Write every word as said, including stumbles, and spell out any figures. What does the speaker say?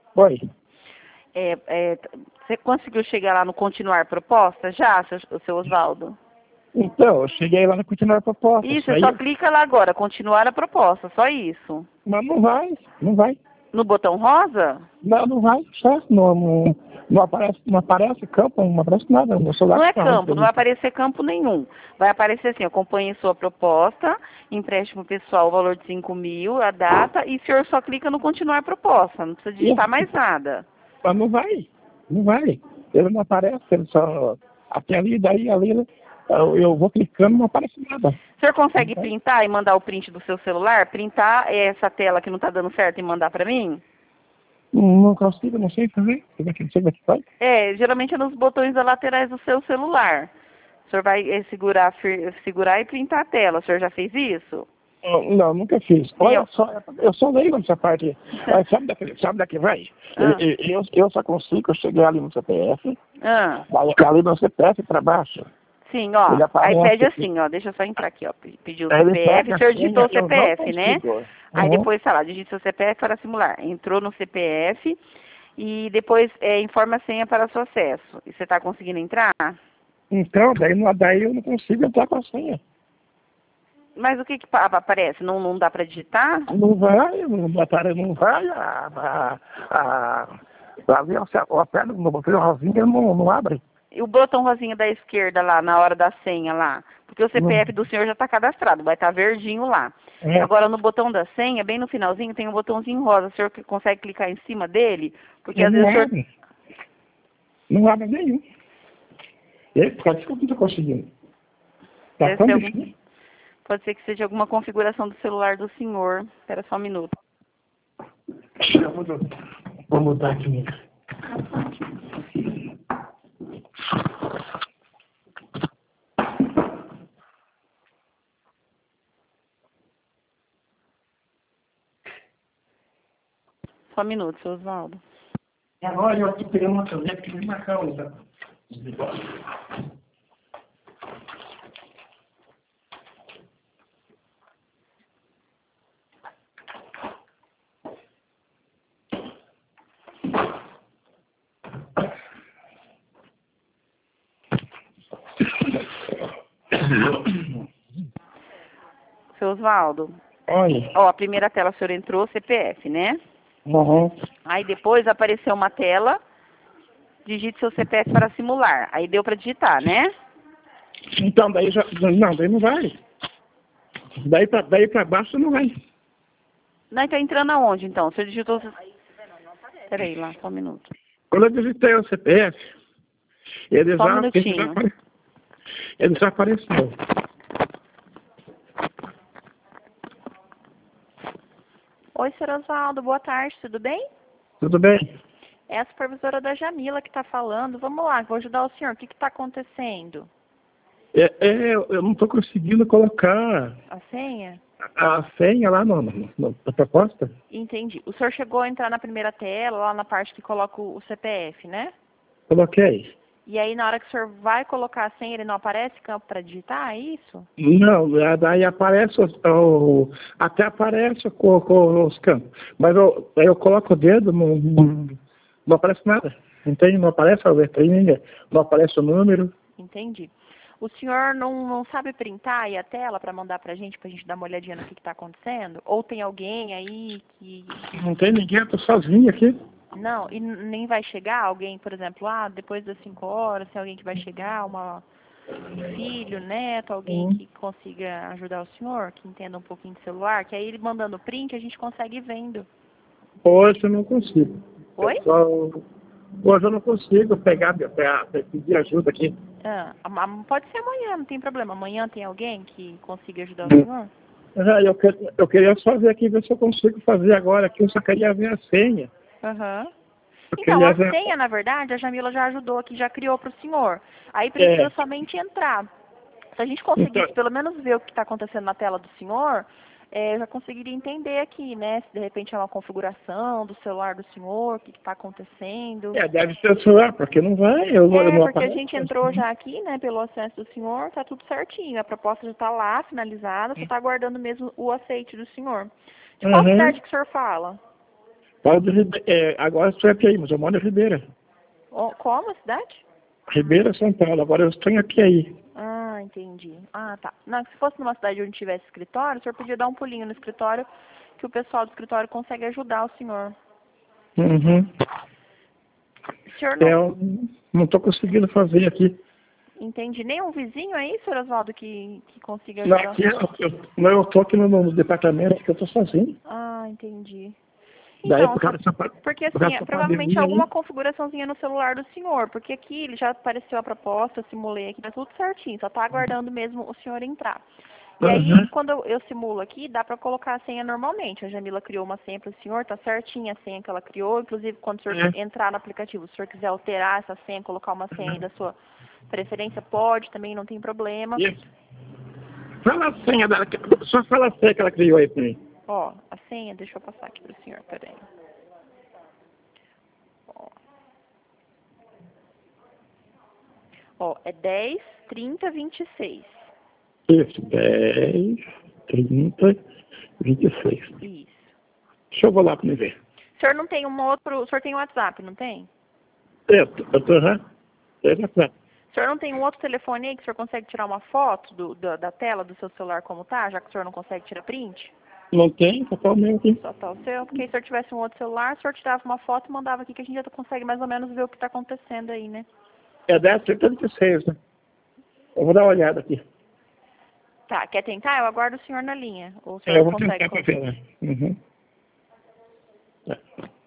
Oi. É, é, você conseguiu chegar lá no continuar proposta já, seu, seu Oswaldo? Então, eu cheguei lá no continuar a proposta. Isso, Isso você aí, só clica lá agora, continuar a proposta, só isso. mas não vai, não vai. No botão rosa? Não, não vai, só. Não, não, não aparece, não aparece campo, não aparece nada. O meu celular Não é tá ruim, campo, não vai aparecer campo nenhum. Vai aparecer assim, acompanhe sua proposta, empréstimo pessoal, o valor de cinco mil, a data, e o senhor só clica no continuar a proposta, não precisa digitar mais nada. Mas não vai, não vai. Ele não aparece, ele só. Até ali, daí, ali, eu, eu vou clicando, não aparece nada. O senhor consegue printar e mandar o print do seu celular? Printar essa tela que não está dando certo e mandar para mim? Não consigo, não sei fazer. Como é que você vai fazer? É, geralmente é nos botões da laterais do seu celular. O senhor vai é, segurar, fir- segurar e printar a tela. O senhor já fez isso? Não, nunca fiz. Olha Eu- só, eu só leio nessa parte. Mas sabe daqui, sabe daqui vai? Ah. Eu, eu, eu só consigo chegar ali no C P F, Ah, daí ali no C P F para baixo. sim, ó. Ele Aí aparece pede aqui. assim, ó. Deixa eu só entrar aqui, ó. pe- Pediu o Aí ele C P F. pega O a senhor senha, digitou o eu não C P F, né? consigo. Aí Uhum. depois, tá lá, digita seu C P F para simular. Entrou no C P F e depois é, informa a senha para seu acesso. E você está conseguindo entrar? Então, daí, não- daí eu não consigo entrar com a senha. Mas o que que pa- aparece? Não, não dá para digitar? Não vai, não vai, não vai, a, a, a, ali, a, a perna do botão rosinha não, não abre. E o botão rosinha da esquerda lá, na hora da senha lá? Porque o C P F do senhor já está cadastrado, vai estar verdinho lá. É. Agora, no botão da senha, bem no finalzinho, tem um botãozinho rosa. O senhor que consegue clicar em cima dele? Porque às Não vezes o senhor... abre. Não abre nenhum. E aí, por causa disso que eu não estou conseguindo. Tá Deve tão ser algum... difícil. Pode ser que seja alguma configuração do celular do senhor. Espera só um minuto. Eu vou, vou mudar aqui. Só um minuto, seu Oswaldo. Agora eu estou pegando uma caneta que me marcar outra. Seu Oswaldo. Olha. Ó, a primeira tela o senhor entrou, C P F, né? Uhum. Aí depois apareceu uma tela, digite seu C P F para simular. Aí deu para digitar, né? Então, daí já. Não, daí não vai. Daí pra, daí pra baixo não vai. Não, tá entrando aonde então? O senhor digitou... Peraí lá, só um minuto. Quando eu digitei o C P F, ele Só um já, ele já, minutinho. apare- ele já apareceu. Oi, senhor Oswaldo, boa tarde, tudo bem? Tudo bem? É a supervisora da Jamila que está falando. Vamos lá, vou ajudar o senhor. O que está acontecendo? É, é, eu eu não estou conseguindo colocar A senha? a, a senha lá no, no, no- na proposta. Entendi. O senhor chegou a entrar na primeira tela, lá na parte que coloca o C P F, né? Coloquei. E aí, na hora que o senhor vai colocar a senha, ele não aparece campo para digitar, é isso? Não, é, daí aparece, o, o- até aparece com, com os campos. Mas eu, aí eu coloco o dedo, não, não, não aparece nada. Entende? Não aparece a letrinha, não aparece o número. Entendi. O senhor não, não sabe printar aí a tela para mandar para a gente, para a gente dar uma olhadinha no que está acontecendo? Ou tem alguém aí que... Não tem ninguém, eu tô sozinho aqui. Não, e n- nem vai chegar alguém, por exemplo, ah, depois das cinco horas, tem alguém que vai chegar, uma, um filho, neto, alguém Uhum. que consiga ajudar o senhor, que entenda um pouquinho de celular, que aí ele mandando print a gente consegue ir vendo. Hoje eu não consigo. Oi? Eu só- hoje eu não consigo pegar, pegar, pedir ajuda aqui. Ah, am- pode ser amanhã, não tem problema. Amanhã tem alguém que consiga ajudar o senhor? Ah, eu, que- eu queria só ver aqui, ver se eu consigo fazer agora aqui. Eu só queria ver a senha. Aham. Eu Então, a queria ver. senha, na verdade, a Jamila já ajudou aqui, já criou para o senhor. Aí precisa É. somente entrar. Se a gente conseguisse Então- pelo menos ver o que está acontecendo na tela do senhor, é, eu já conseguiria entender aqui, né? Se de repente é uma configuração do celular do senhor, o que está acontecendo. É, deve ser o celular, porque não vai. Eu, não- eu É, não porque a apareço. gente entrou já aqui, né, pelo acesso do senhor, tá tudo certinho. A proposta já está lá, finalizada, só está aguardando mesmo o aceite do senhor. De qual Uhum. cidade que o senhor fala? Falo de Ribe... é, agora estou aqui aí, mas eu moro em Ribeira. Oh, como a cidade? Ribeira, São Paulo. Agora eu estou aqui aí. Ah, entendi. Ah, tá. Não, se fosse numa cidade onde tivesse escritório, o senhor podia dar um pulinho no escritório, que o pessoal do escritório consegue ajudar o senhor. Uhum. O senhor não... Eu não estou conseguindo fazer aqui. Entendi. Nem um vizinho aí, senhor Oswaldo, que, que consiga Não, ajudar? aqui, eu, eu, não, eu estou aqui no, no departamento que eu estou sozinho. Ah, entendi. Daí, Então, por causa dessa, por porque causa assim, é dessa provavelmente pandemia alguma aí, configuraçãozinha no celular do senhor, porque aqui ele já apareceu a proposta, eu simulei aqui, tá tudo certinho, só tá aguardando mesmo o senhor entrar. E aí, uhum. quando eu, eu simulo aqui, dá para colocar a senha normalmente. A Jamila criou uma senha para o senhor, tá certinha a senha que ela criou. Inclusive, quando o senhor É. entrar no aplicativo, se o senhor quiser alterar essa senha, colocar uma senha aí da sua preferência, pode, também não tem problema. Isso. Fala a senha dela, que- só fala a senha que ela criou aí pra mim. Ó, a senha, deixa eu passar aqui para o senhor, peraí. Ó. Ó, é dez, trinta, vinte e seis. Isso, dez, trinta, vinte e seis. Isso. Deixa eu vou lá pra me ver. O senhor não tem um outro... O senhor tem um WhatsApp, não tem? Eu, eu tô, aham. É, tá. O senhor não tem um outro telefone aí que o senhor consegue tirar uma foto do, da, da tela do seu celular como tá, já que o senhor não consegue tirar print? Não tem, só tá o meu aqui. Só tá o seu? Porque se o senhor tivesse um outro celular, o senhor tirava uma foto e mandava aqui que a gente já consegue mais ou menos ver o que tá acontecendo aí, né? É dez, trinta, vinte e seis, né? Eu vou dar uma olhada aqui. Tá, quer tentar? Eu aguardo o senhor na linha. Ou o É, eu senhor vou consegue... tentar pra ver, né? Uhum. É.